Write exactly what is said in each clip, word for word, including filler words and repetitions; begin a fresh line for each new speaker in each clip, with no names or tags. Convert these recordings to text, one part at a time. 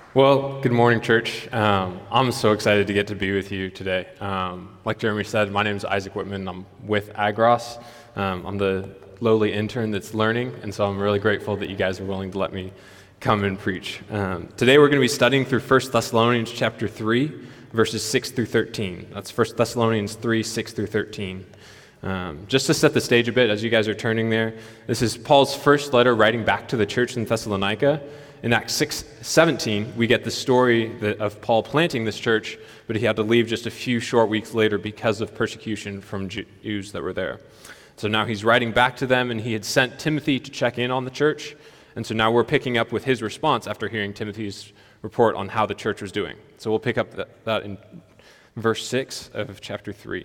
Well, good morning, church. Um, I'm so excited to get to be with you today. Um, like Jeremy said, my name is Isaac Whitman. I'm with Agros. Um, I'm the lowly intern that's learning, and so I'm really grateful that you guys are willing to let me come and preach. Um, today we're going to be studying through First Thessalonians chapter three, verses six through thirteen. That's First Thessalonians three, six through thirteen. Um, just to set the stage a bit, as you guys are turning there, this is Paul's first letter writing back to the church in Thessalonica. In Acts six seventeen, we get the story that, of Paul planting this church, but he had to leave just a few short weeks later because of persecution from Jews that were there. So now he's writing back to them, and he had sent Timothy to check in on the church, and so now we're picking up with his response after hearing Timothy's report on how the church was doing. So we'll pick up that, that in verse six of chapter three.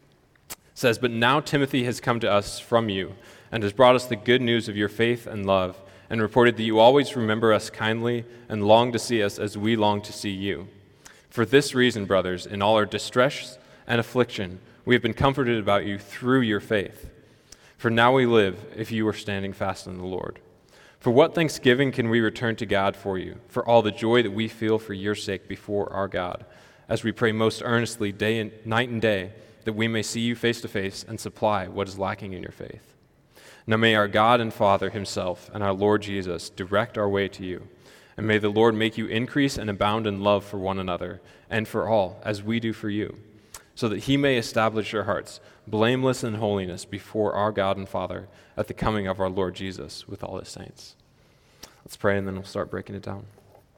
It says, "But now Timothy has come to us from you, and has brought us the good news of your faith and love, and reported that you always remember us kindly and long to see us as we long to see you. For this reason, brothers, in all our distress and affliction, we have been comforted about you through your faith. For now we live if you are standing fast in the Lord. For what thanksgiving can we return to God for you, for all the joy that we feel for your sake before our God, as we pray most earnestly day and night and day, that we may see you face to face and supply what is lacking in your faith. Now may our God and Father himself and our Lord Jesus direct our way to you, and may the Lord make you increase and abound in love for one another and for all, as we do for you, so that he may establish your hearts blameless in holiness before our God and Father at the coming of our Lord Jesus with all his saints." Let's pray, and then we'll start breaking it down.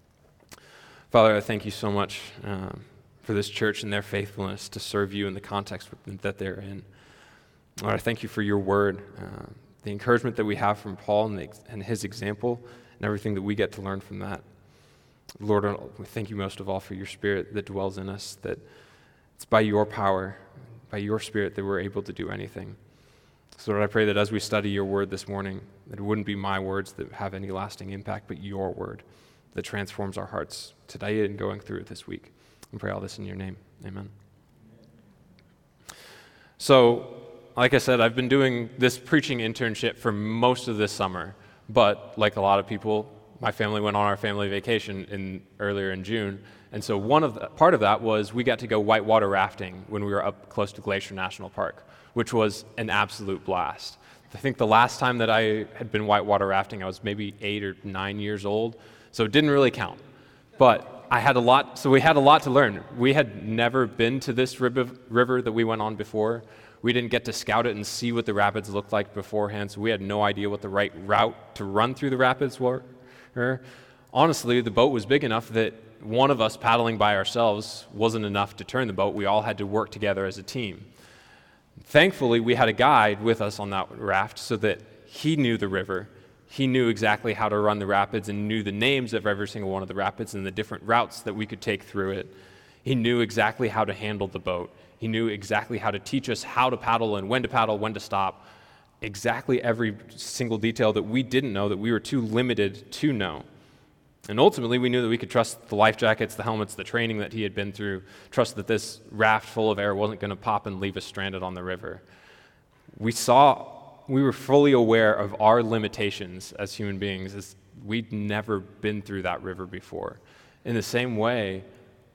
Father, I thank you so much um, for this church and their faithfulness to serve you in the context that they're in. Lord, I thank you for your word, uh, the encouragement that we have from Paul and, the, and his example, and everything that we get to learn from that. Lord, we thank you most of all for your Spirit that dwells in us, that it's by your power, by your Spirit that we're able to do anything. So Lord, I pray that as we study your word this morning, that it wouldn't be my words that have any lasting impact, but your word that transforms our hearts today and going through it this week. And pray all this in your name. Amen. So, like I said, I've been doing this preaching internship for most of this summer, but like a lot of people, my family went on our family vacation in earlier in June, and so one of the, part of that was we got to go whitewater rafting when we were up close to Glacier National Park, which was an absolute blast. I think the last time that I had been whitewater rafting, I was maybe eight or nine years old, so it didn't really count. But I had a lot, so we had a lot to learn. We had never been to this river, river that we went on before. We didn't get to scout it and see what the rapids looked like beforehand, so we had no idea what the right route to run through the rapids were. Honestly, the boat was big enough that one of us paddling by ourselves wasn't enough to turn the boat. We all had to work together as a team. Thankfully, we had a guide with us on that raft so that he knew the river. He knew exactly how to run the rapids and knew the names of every single one of the rapids and the different routes that we could take through it. He knew exactly how to handle the boat. He knew exactly how to teach us how to paddle and when to paddle, when to stop, exactly every single detail that we didn't know, that we were too limited to know. And ultimately, we knew that we could trust the life jackets, the helmets, the training that he had been through, trust that this raft full of air wasn't going to pop and leave us stranded on the river. We saw, we were fully aware of our limitations as human beings, as we'd never been through that river before. In the same way,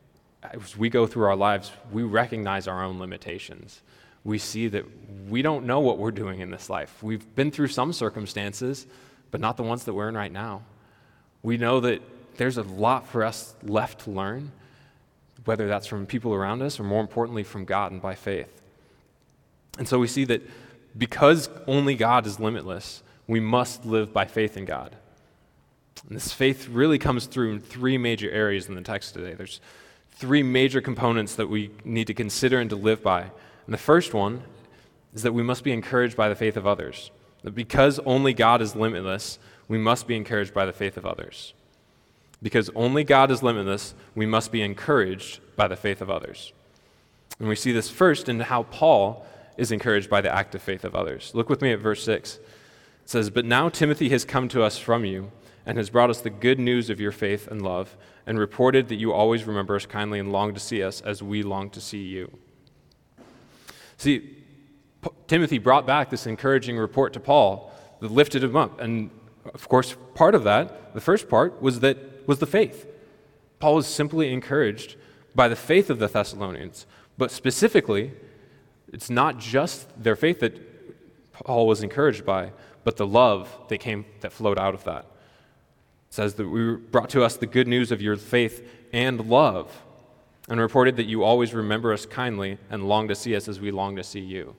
as we go through our lives, we recognize our own limitations. We see that we don't know what we're doing in this life. We've been through some circumstances, but not the ones that we're in right now. We know that there's a lot for us left to learn, whether that's from people around us or more importantly from God and by faith. And so we see that because only God is limitless, we must live by faith in God. And this faith really comes through in three major areas in the text today. There's three major components that we need to consider and to live by. And the first one is that we must be encouraged by the faith of others. That because only God is limitless, we must be encouraged by the faith of others. Because only God is limitless, we must be encouraged by the faith of others. And we see this first in how Paul is encouraged by the active faith of others. Look with me at verse six. It says, "But now Timothy has come to us from you, and has brought us the good news of your faith and love, and reported that you always remember us kindly and long to see us as we long to see you." See, P- Timothy brought back this encouraging report to Paul that lifted him up. And of course, part of that, the first part, was that was the faith. Paul was simply encouraged by the faith of the Thessalonians, but specifically, it's not just their faith that Paul was encouraged by, but the love that came that flowed out of that. It says that we brought to us the good news of your faith and love, and reported that you always remember us kindly and long to see us as we long to see you.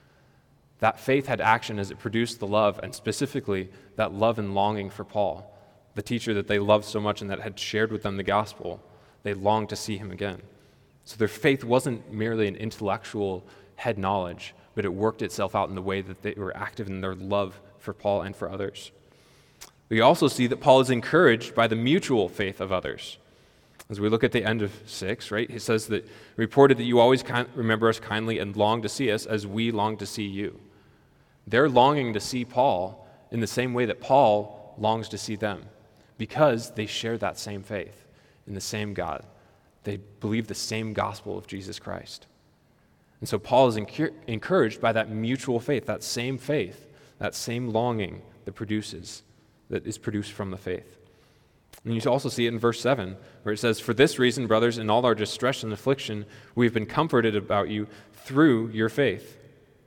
That faith had action as it produced the love, and specifically that love and longing for Paul, the teacher that they loved so much and that had shared with them the gospel. They longed to see him again. So their faith wasn't merely an intellectual head knowledge, but it worked itself out in the way that they were active in their love for Paul and for others. We also see that Paul is encouraged by the mutual faith of others. As we look at the end of six, right, he says that reported that you always kind, remember us kindly and long to see us as we long to see you. They're longing to see Paul in the same way that Paul longs to see them, because they share that same faith in the same God. They believe the same gospel of Jesus Christ. And so Paul is encur- encouraged by that mutual faith, that same faith, that same longing that produces, that is produced from the faith. And you also see it in verse seven, where it says, "For this reason, brothers, in all our distress and affliction, we have been comforted about you through your faith."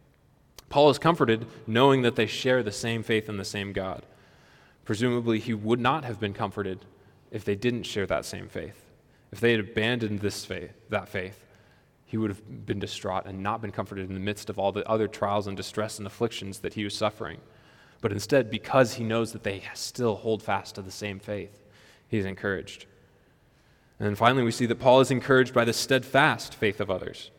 Paul is comforted knowing that they share the same faith in the same God. Presumably, he would not have been comforted if they didn't share that same faith. If they had abandoned this faith, that faith, he would have been distraught and not been comforted in the midst of all the other trials and distress and afflictions that he was suffering. But instead, because he knows that they still hold fast to the same faith, he is encouraged. And then finally, we see that Paul is encouraged by the steadfast faith of others.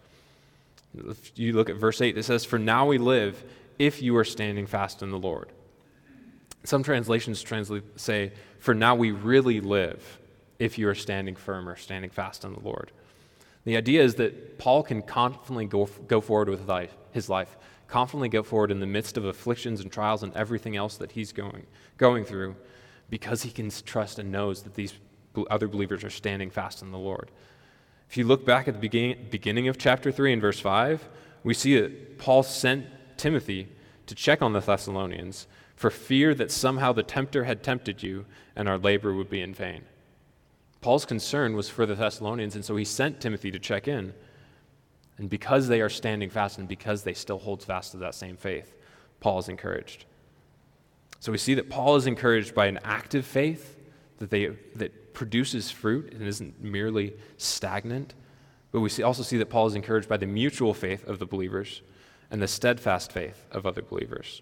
If you look at verse eight, it says, "For now we live if you are standing fast in the Lord." Some translations translate say, "For now we really live if you are standing firm or standing fast in the Lord." The idea is that Paul can confidently go, go forward with life, his life, confidently go forward in the midst of afflictions and trials and everything else that he's going, going through, because he can trust and knows that these other believers are standing fast in the Lord. If you look back at the beginning, beginning of chapter three and verse five, we see that Paul sent Timothy to check on the Thessalonians for fear that somehow the tempter had tempted you and our labor would be in vain. Paul's concern was for the Thessalonians, and so he sent Timothy to check in. And because they are standing fast and because they still hold fast to that same faith, Paul is encouraged. So we see that Paul is encouraged by an active faith that they that produces fruit and isn't merely stagnant. But we see, also see that Paul is encouraged by the mutual faith of the believers and the steadfast faith of other believers.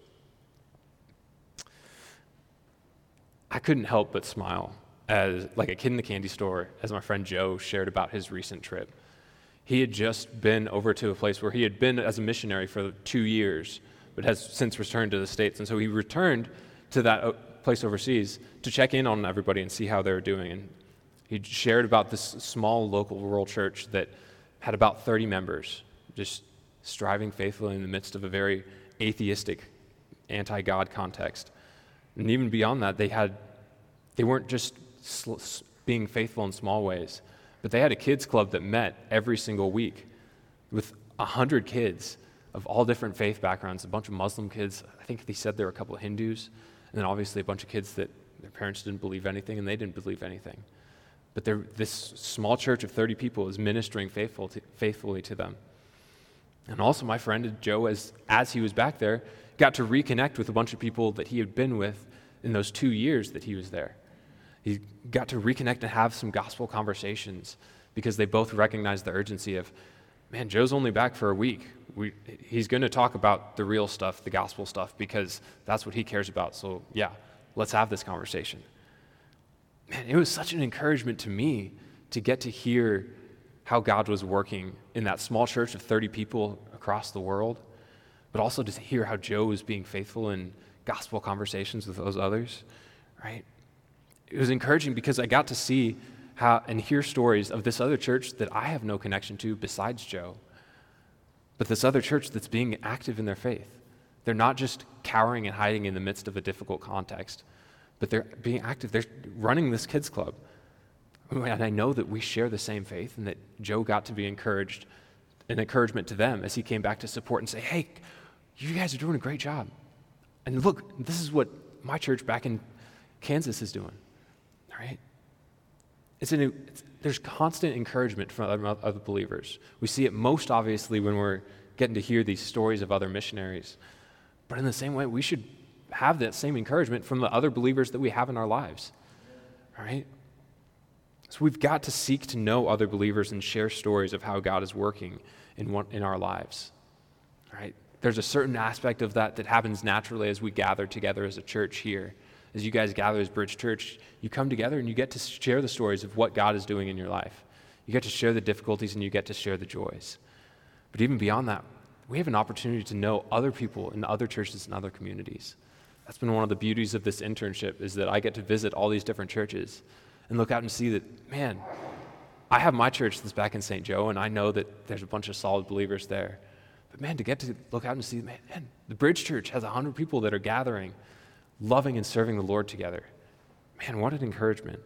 I couldn't help but smile as like a kid in the candy store as my friend Joe shared about his recent trip. He had just been over to a place where he had been as a missionary for two years, but has since returned to the States. And so he returned to that place overseas to check in on everybody and see how they were doing. And he shared about this small local rural church that had about thirty members, just striving faithfully in the midst of a very atheistic, anti-God context. And even beyond that, they had they weren't just sl- being faithful in small ways, but they had a kids club that met every single week with a hundred kids of all different faith backgrounds, a bunch of Muslim kids. I think they said there were a couple of Hindus, and then obviously a bunch of kids that their parents didn't believe anything and they didn't believe anything. But this small church of thirty people is ministering faithful to, faithfully to them. And also my friend Joe, as, as he was back there, got to reconnect with a bunch of people that he had been with in those two years that he was there. He got to reconnect and have some gospel conversations because they both recognized the urgency of, man, Joe's only back for a week. We, he's going to talk about the real stuff, the gospel stuff, because that's what he cares about. So yeah, let's have this conversation. Man, it was such an encouragement to me to get to hear how God was working in that small church of thirty people across the world, but also to hear how Joe was being faithful in gospel conversations with those others, right? It was encouraging because I got to see how and hear stories of this other church that I have no connection to besides Joe, but this other church that's being active in their faith. They're not just cowering and hiding in the midst of a difficult context, but they're being active. They're running this kids club. And I know that we share the same faith and that Joe got to be encouraged, an encouragement to them as he came back to support and say, hey, you guys are doing a great job. And look, this is what my church back in Kansas is doing, all right? It's an, it's, there's constant encouragement from other, other believers. We see it most obviously when we're getting to hear these stories of other missionaries. But in the same way, we should have that same encouragement from the other believers that we have in our lives, right? So we've got to seek to know other believers and share stories of how God is working in one, in our lives, right? There's a certain aspect of that that happens naturally as we gather together as a church here. As you guys gather as Bridge Church, you come together and you get to share the stories of what God is doing in your life. You get to share the difficulties and you get to share the joys. But even beyond that, we have an opportunity to know other people in other churches and other communities. That's been one of the beauties of this internship, is that I get to visit all these different churches and look out and see that, man, I have my church that's back in Saint Joe, and I know that there's a bunch of solid believers there. But man, to get to look out and see, man, man the Bridge Church has one hundred people that are gathering, loving and serving the Lord together. Man, what an encouragement.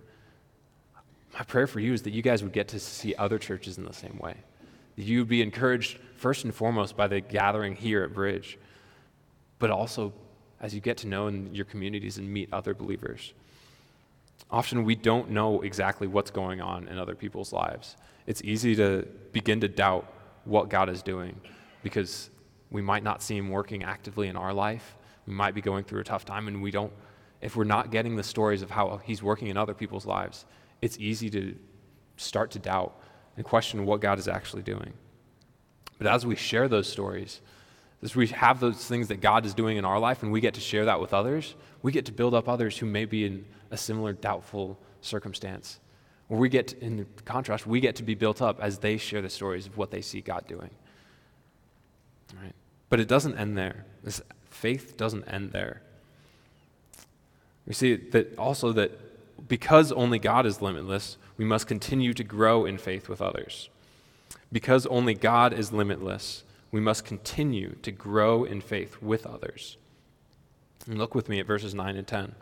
My prayer for you is that you guys would get to see other churches in the same way. That you would be encouraged first and foremost by the gathering here at Bridge, but also as you get to know in your communities and meet other believers. Often we don't know exactly what's going on in other people's lives. It's easy to begin to doubt what God is doing because we might not see him working actively in our life. We might be going through a tough time, and we don't, if we're not getting the stories of how he's working in other people's lives, it's easy to start to doubt and question what God is actually doing. But as we share those stories, as we have those things that God is doing in our life and we get to share that with others, we get to build up others who may be in a similar doubtful circumstance. Where we get, to, in contrast, we get to be built up as they share the stories of what they see God doing. All right? But it doesn't end there. This faith doesn't end there. We see that also that because only God is limitless, we must continue to grow in faith with others. Because only God is limitless, we must continue to grow in faith with others. And look with me at verses nine and ten.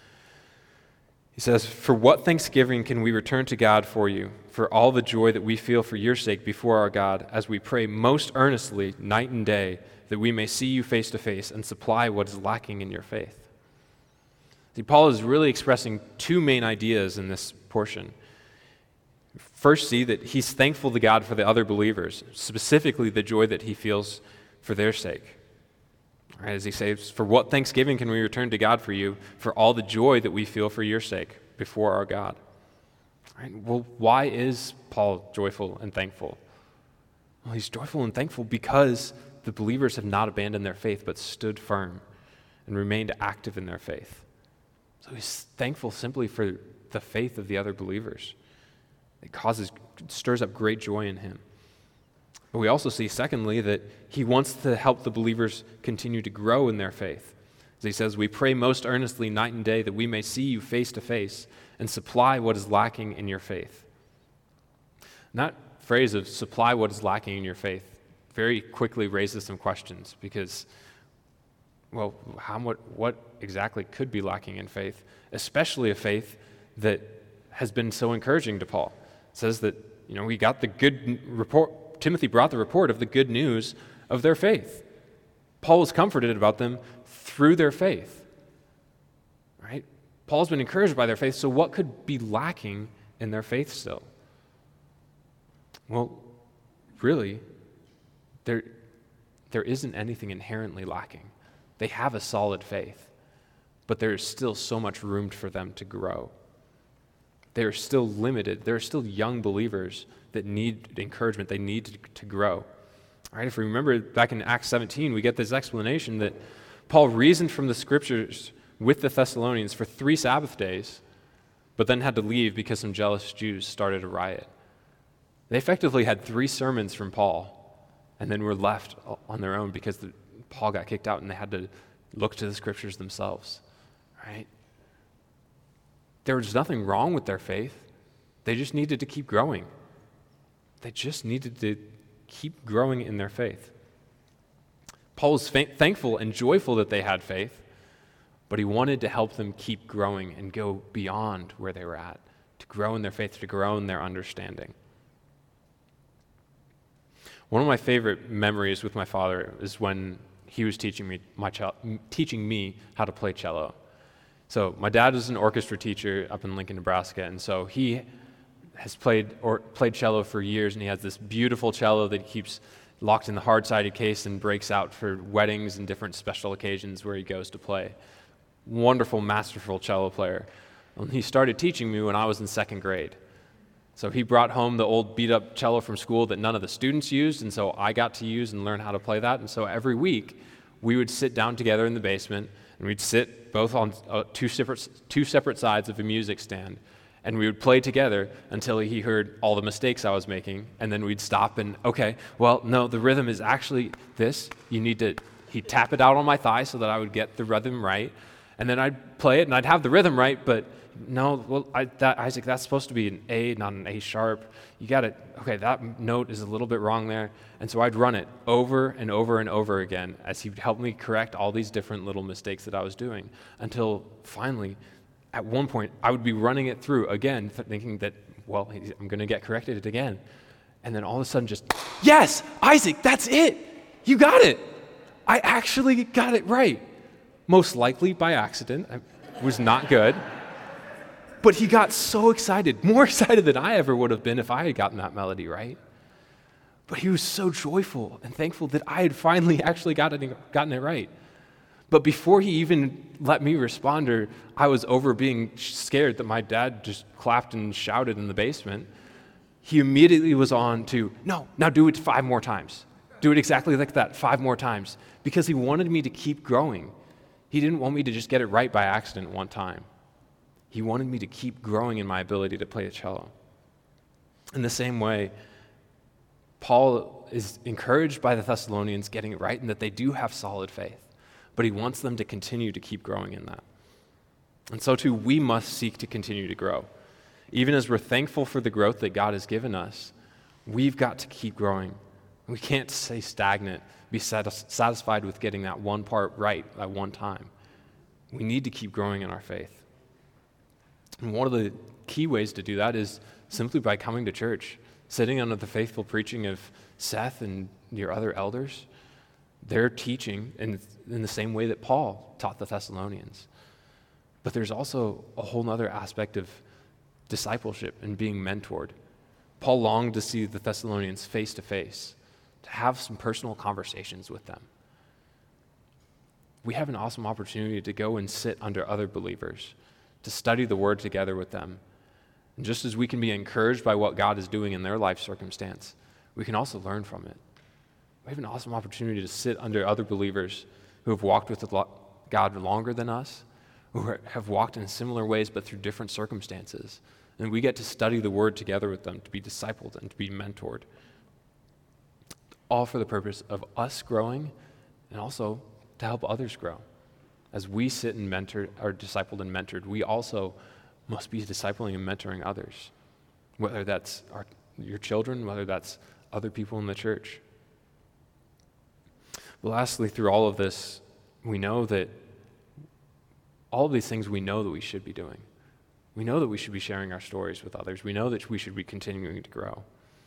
He says, "For what thanksgiving can we return to God for you, for all the joy that we feel for your sake before our God, as we pray most earnestly night and day, that we may see you face to face and supply what is lacking in your faith." See, Paul is really expressing two main ideas in this portion. First, see that he's thankful to God for the other believers, specifically the joy that he feels for their sake. Right, as he says, "For what thanksgiving can we return to God for you, for all the joy that we feel for your sake before our God?" Right, well, why is Paul joyful and thankful? Well, he's joyful and thankful because the believers have not abandoned their faith, but stood firm and remained active in their faith. So he's thankful simply for the faith of the other believers. It causes, stirs up great joy in him. But we also see, secondly, that he wants to help the believers continue to grow in their faith. As he says, "We pray most earnestly night and day that we may see you face to face and supply what is lacking in your faith." And that phrase of "supply what is lacking in your faith" very quickly raises some questions because, well, how what, what exactly could be lacking in faith, especially a faith that has been so encouraging to Paul? It says that, you know, we got the good report, Timothy brought the report of the good news of their faith. Paul was comforted about them through their faith, right? Paul's been encouraged by their faith, so what could be lacking in their faith still? Well, really, there, there isn't anything inherently lacking. They have a solid faith, but there is still so much room for them to grow. They are still limited. There are still young believers that need encouragement. They need to, to grow. All right, if we remember back in Acts seventeen, we get this explanation that Paul reasoned from the scriptures with the Thessalonians for three Sabbath days, but then had to leave because some jealous Jews started a riot. They effectively had three sermons from Paul, and then were left on their own because the, Paul got kicked out and they had to look to the scriptures themselves. Right? There was nothing wrong with their faith. They just needed to keep growing. They just needed to keep growing in their faith. Paul was fa- thankful and joyful that they had faith, but he wanted to help them keep growing and go beyond where they were at, to grow in their faith, to grow in their understanding. One of my favorite memories with my father is when he was teaching me my ch- teaching me how to play cello. So my dad was an orchestra teacher up in Lincoln, Nebraska, and so he has played or played cello for years, and he has this beautiful cello that he keeps locked in the hard-sided case and breaks out for weddings and different special occasions where he goes to play. Wonderful, masterful cello player. And he started teaching me when I was in second grade. So he brought home the old beat-up cello from school that none of the students used, and so I got to use and learn how to play that. And so every week, we would sit down together in the basement, and we'd sit both on uh, two separate two separate sides of a music stand, and we would play together until he heard all the mistakes I was making, and then we'd stop and, okay, well, no, the rhythm is actually this. You need to, he'd tap it out on my thigh so that I would get the rhythm right, and then I'd play it, and I'd have the rhythm right, but no, well, I, that, Isaac, that's supposed to be an A, not an A sharp. You got to, okay, that note is a little bit wrong there. And so I'd run it over and over and over again as he would help me correct all these different little mistakes that I was doing, until finally, at one point, I would be running it through again, thinking that, well, I'm going to get corrected again. And then all of a sudden just, yes, Isaac, that's it. You got it. I actually got it right. Most likely by accident. It was not good. But he got so excited, more excited than I ever would have been if I had gotten that melody right. But he was so joyful and thankful that I had finally actually gotten it, gotten it right. But before he even let me respond, or I was over being scared that my dad just clapped and shouted in the basement, he immediately was on to, no, now do it five more times. Do it exactly like that, five more times. Because he wanted me to keep growing. He didn't want me to just get it right by accident one time. He wanted me to keep growing in my ability to play the cello. In the same way, Paul is encouraged by the Thessalonians getting it right and that they do have solid faith, but he wants them to continue to keep growing in that. And so too, we must seek to continue to grow. Even as we're thankful for the growth that God has given us, we've got to keep growing. We can't stay stagnant, be satisfied with getting that one part right at one time. We need to keep growing in our faith. And one of the key ways to do that is simply by coming to church, sitting under the faithful preaching of Seth and your other elders. They're teaching in, in the same way that Paul taught the Thessalonians. But there's also a whole other aspect of discipleship and being mentored. Paul longed to see the Thessalonians face to face, to have some personal conversations with them. We have an awesome opportunity to go and sit under other believers, to study the Word together with them. And just as we can be encouraged by what God is doing in their life circumstance, we can also learn from it. We have an awesome opportunity to sit under other believers who have walked with God longer than us, who have walked in similar ways but through different circumstances. And we get to study the Word together with them, to be discipled and to be mentored. All for the purpose of us growing and also to help others grow. As we sit and mentor, are discipled and mentored, we also must be discipling and mentoring others, whether that's our, your children, whether that's other people in the church. But lastly, through all of this, we know that all of these things we know that we should be doing. We know that we should be sharing our stories with others. We know that we should be continuing to grow.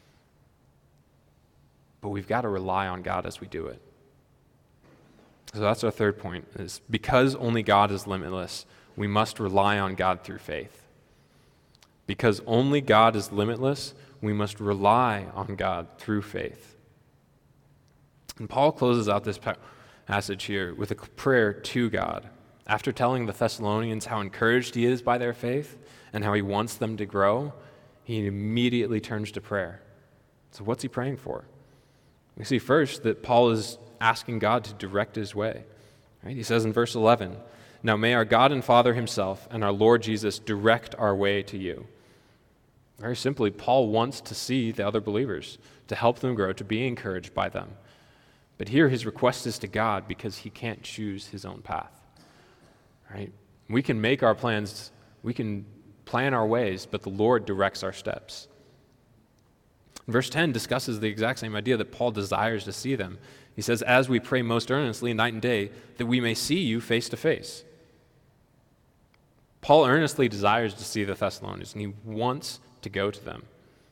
But we've got to rely on God as we do it. So that's our third point, is because only God is limitless, we must rely on God through faith. Because only God is limitless, we must rely on God through faith. And Paul closes out this passage here with a prayer to God. After telling the Thessalonians how encouraged he is by their faith and how he wants them to grow, he immediately turns to prayer. So what's he praying for? We see first that Paul is asking God to direct his way. Right? He says in verse eleven, "Now may our God and Father himself and our Lord Jesus direct our way to you." Very simply, Paul wants to see the other believers, to help them grow, to be encouraged by them. But here his request is to God because he can't choose his own path. Right? We can make our plans, we can plan our ways, but the Lord directs our steps. Verse ten discusses the exact same idea that Paul desires to see them. He says, "As we pray most earnestly night and day, that we may see you face to face." Paul earnestly desires to see the Thessalonians, and he wants to go to them.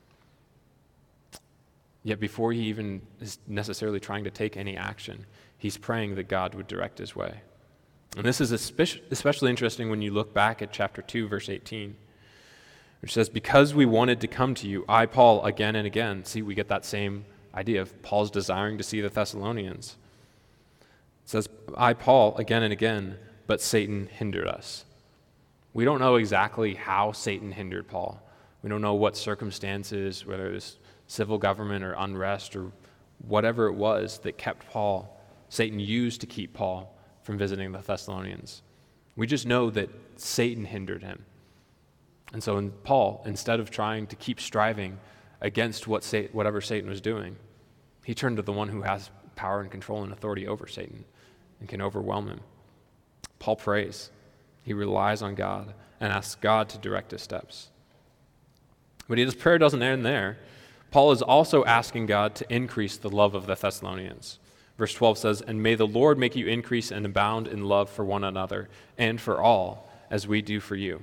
Yet before he even is necessarily trying to take any action, he's praying that God would direct his way. And this is especially interesting when you look back at chapter two, verse eighteen. which says, because we wanted to come to you, I, Paul, again and again. See, we get that same idea of Paul's desiring to see the Thessalonians. It says, I, Paul, again and again, but Satan hindered us. We don't know exactly how Satan hindered Paul. We don't know what circumstances, whether it was civil government or unrest or whatever it was that kept Paul, Satan used to keep Paul from visiting the Thessalonians. We just know that Satan hindered him. And so in Paul, instead of trying to keep striving against what Satan, whatever Satan was doing, he turned to the one who has power and control and authority over Satan and can overwhelm him. Paul prays. He relies on God and asks God to direct his steps. But his prayer doesn't end there. Paul is also asking God to increase the love of the Thessalonians. Verse twelve says, and may the Lord make you increase and abound in love for one another and for all, as we do for you.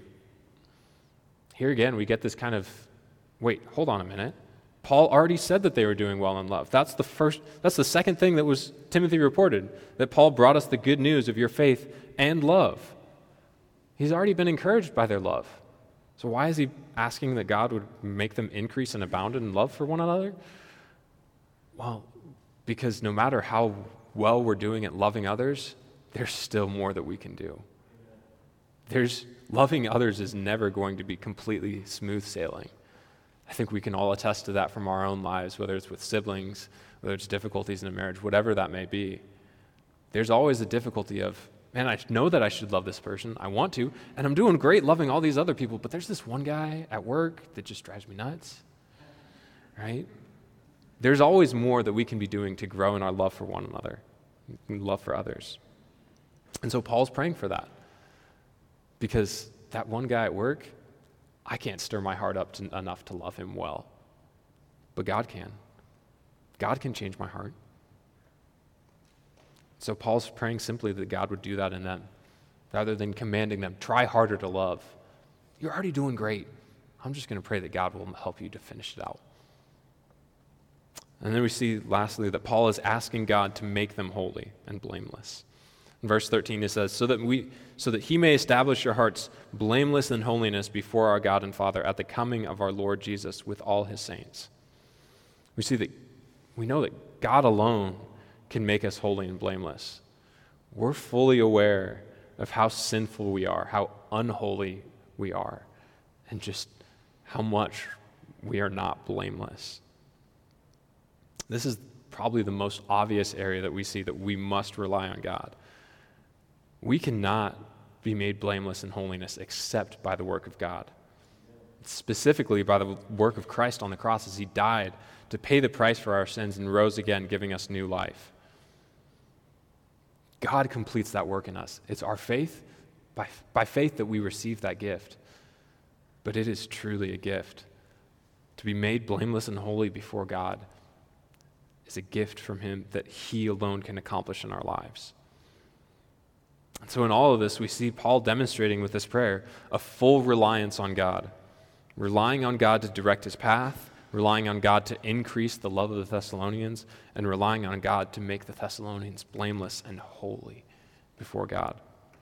Here again, we get this kind of, wait, hold on a minute. Paul already said that they were doing well in love. That's the first, that's the second thing that was Timothy reported, that Paul brought us the good news of your faith and love. He's already been encouraged by their love. So why is he asking that God would make them increase and abound in love for one another? Well, because no matter how well we're doing at loving others, there's still more that we can do. There's loving others is never going to be completely smooth sailing. I think we can all attest to that from our own lives, whether it's with siblings, whether it's difficulties in a marriage, whatever that may be. There's always a difficulty of, man, I know that I should love this person. I want to, and I'm doing great loving all these other people, but there's this one guy at work that just drives me nuts, right? There's always more that we can be doing to grow in our love for one another, love for others. And so Paul's praying for that, because that one guy at work, I can't stir my heart up to, enough to love him well, but God can. God can change my heart. So Paul's praying simply that God would do that in them, rather than commanding them, try harder to love. You're already doing great. I'm just going to pray that God will help you to finish it out. And then we see, lastly, that Paul is asking God to make them holy and blameless. In verse thirteen, it says, so that we, so that he may establish your hearts blameless in holiness before our God and Father at the coming of our Lord Jesus with all his saints. We see that, we know that God alone can make us holy and blameless. We're fully aware of how sinful we are, how unholy we are, and just how much we are not blameless. This is probably the most obvious area that we see that we must rely on God. We cannot be made blameless in holiness except by the work of God, specifically by the work of Christ on the cross as he died to pay the price for our sins and rose again, giving us new life. God completes that work in us. It's our faith, by, by faith that we receive that gift. But it is truly a gift. To be made blameless and holy before God is a gift from him that he alone can accomplish in our lives. And so in all of this, we see Paul demonstrating with this prayer a full reliance on God, relying on God to direct his path, relying on God to increase the love of the Thessalonians, and relying on God to make the Thessalonians blameless and holy before God.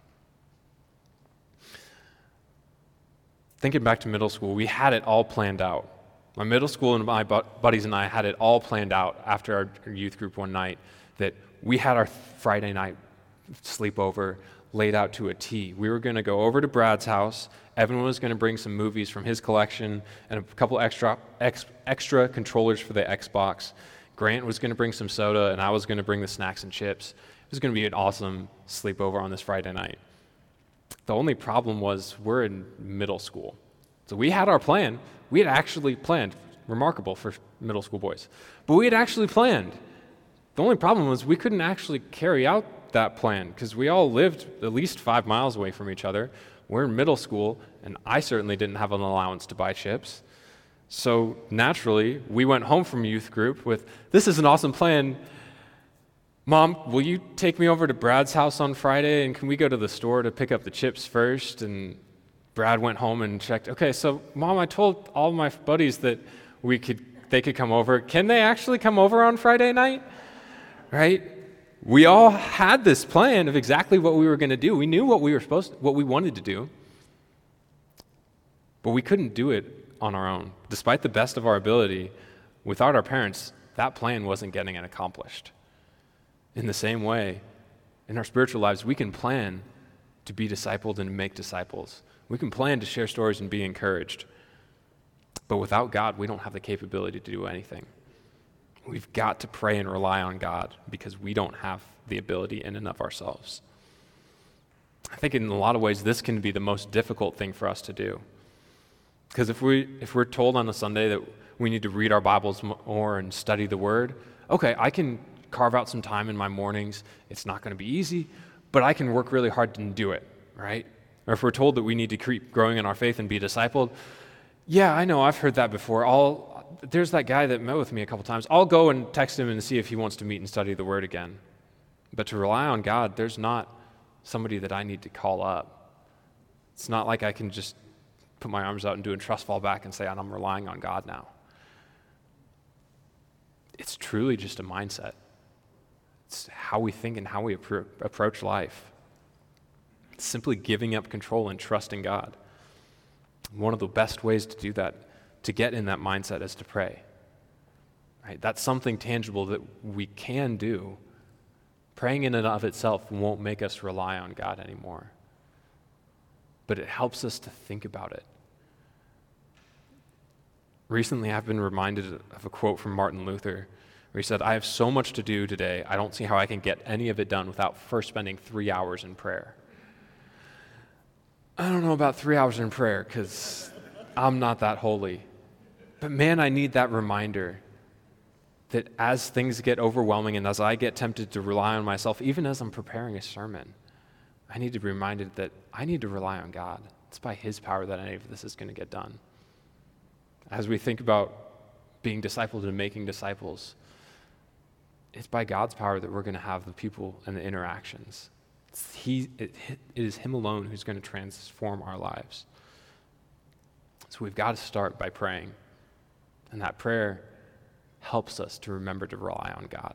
Thinking back to middle school, we had it all planned out. My middle school and my buddies and I had it all planned out after our youth group one night, that we had our Friday night sleepover laid out to a T. We were going to go over to Brad's house. Evan was going to bring some movies from his collection and a couple extra ex, extra controllers for the Xbox. Grant was going to bring some soda, and I was going to bring the snacks and chips. It was going to be an awesome sleepover on this Friday night. The only problem was we're in middle school. So we had our plan. We had actually planned. Remarkable for middle school boys. But we had actually planned. The only problem was we couldn't actually carry out that plan because we all lived at least five miles away from each other. We're in middle school, and I certainly didn't have an allowance to buy chips. So naturally, we went home from youth group with, this is an awesome plan. Mom, will you take me over to Brad's house on Friday, and can we go to the store to pick up the chips first? And Brad went home and checked, okay, so Mom, I told all my buddies that we could, they could come over. Can they actually come over on Friday night? Right? We all had this plan of exactly what we were going to do. We knew what we were supposed to, what we wanted to do. But we couldn't do it on our own. Despite the best of our ability, without our parents, that plan wasn't getting it accomplished. In the same way, in our spiritual lives, we can plan to be discipled and make disciples. We can plan to share stories and be encouraged. But without God, we don't have the capability to do anything. We've got to pray and rely on God because we don't have the ability in and of ourselves. I think in a lot of ways, this can be the most difficult thing for us to do. Because if, we, if we're told on a Sunday that we need to read our Bibles more and study the Word, okay, I can carve out some time in my mornings. It's not going to be easy, but I can work really hard to do it, right? Or if we're told that we need to keep growing in our faith and be discipled, yeah, I know, I've heard that before. I'll, there's that guy that met with me a couple times. I'll go and text him and see if he wants to meet and study the Word again. But to rely on God, there's not somebody that I need to call up. It's not like I can just put my arms out and do a trust fall back and say, I'm relying on God now. It's truly just a mindset. It's how we think and how we appro- approach life. It's simply giving up control and trusting God. One of the best ways to do that, to get in that mindset, is to pray. Right? That's something tangible that we can do. Praying in and of itself won't make us rely on God anymore. But it helps us to think about it. Recently, I've been reminded of a quote from Martin Luther, where he said, "I have so much to do today, I don't see how I can get any of it done without first spending three hours in prayer." I don't know about three hours in prayer, because I'm not that holy. But man, I need that reminder that as things get overwhelming and as I get tempted to rely on myself, even as I'm preparing a sermon, I need to be reminded that I need to rely on God. It's by His power that any of this is going to get done. As we think about being discipled and making disciples, it's by God's power that we're going to have the people and the interactions. It's he, it, it is Him alone who's going to transform our lives. So we've got to start by praying. And that prayer helps us to remember to rely on God.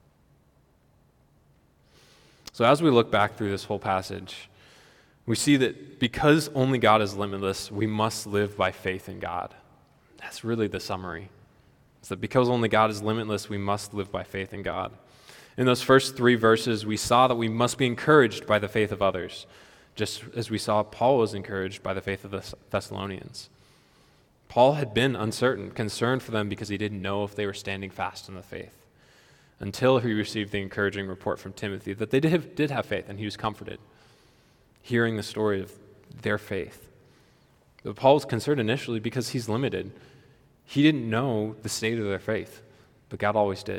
So as we look back through this whole passage, we see that because only God is limitless, we must live by faith in God. That's really the summary. It's that because only God is limitless, we must live by faith in God. In those first three verses, we saw that we must be encouraged by the faith of others, just as we saw Paul was encouraged by the faith of the Thessalonians. Paul had been uncertain, concerned for them because he didn't know if they were standing fast in the faith, until he received the encouraging report from Timothy that they did have, did have faith, and he was comforted, hearing the story of their faith. But Paul was concerned initially because he's limited. He didn't know the state of their faith, but God always did.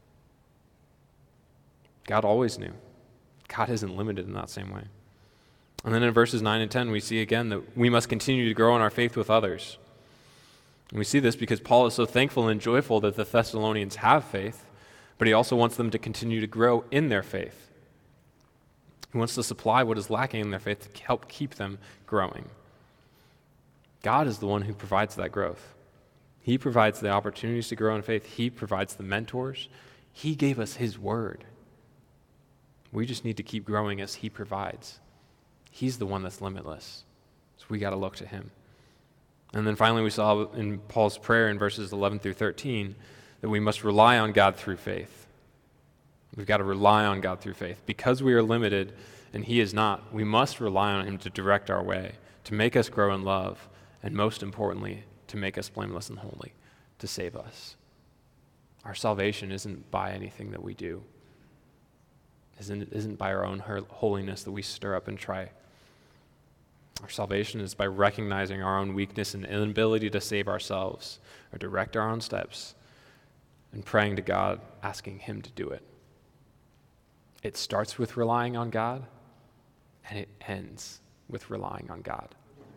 God always knew. God isn't limited in that same way. And then in verses nine and ten, we see again that we must continue to grow in our faith with others. And we see this because Paul is so thankful and joyful that the Thessalonians have faith, but he also wants them to continue to grow in their faith. He wants to supply what is lacking in their faith to help keep them growing. God is the one who provides that growth. He provides the opportunities to grow in faith. He provides the mentors. He gave us His word. We just need to keep growing as He provides. He's the one that's limitless. So we got to look to Him. And then finally we saw in Paul's prayer in verses eleven through thirteen that we must rely on God through faith. We've got to rely on God through faith. Because we are limited and He is not, we must rely on Him to direct our way, to make us grow in love, and most importantly, to make us blameless and holy, to save us. Our salvation isn't by anything that we do. Isn't, isn't by our own holiness that we stir up and try. Our salvation is by recognizing our own weakness and inability to save ourselves or direct our own steps and praying to God, asking Him to do it. It starts with relying on God, and it ends with relying on God.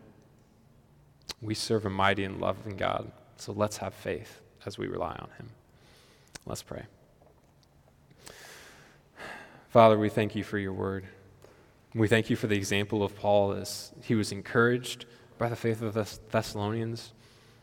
We serve a mighty and loving God, so let's have faith as we rely on Him. Let's pray. Father, we thank You for Your word. We thank You for the example of Paul as he was encouraged by the faith of the Thessalonians.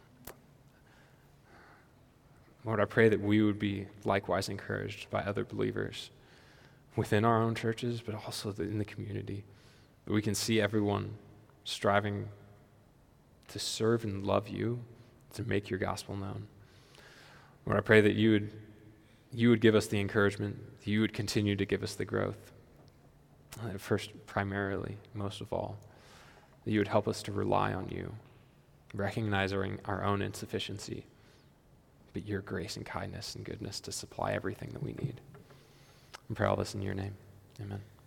Lord, I pray that we would be likewise encouraged by other believers within our own churches, but also in the community, that we can see everyone striving to serve and love you, to make your gospel known. Lord, I pray that you would you would give us the encouragement, that you would continue to give us the growth. Uh, First, primarily, most of all, that you would help us to rely on you, recognizing our own insufficiency, but your grace and kindness and goodness to supply everything that we need. I pray all this in your name. Amen.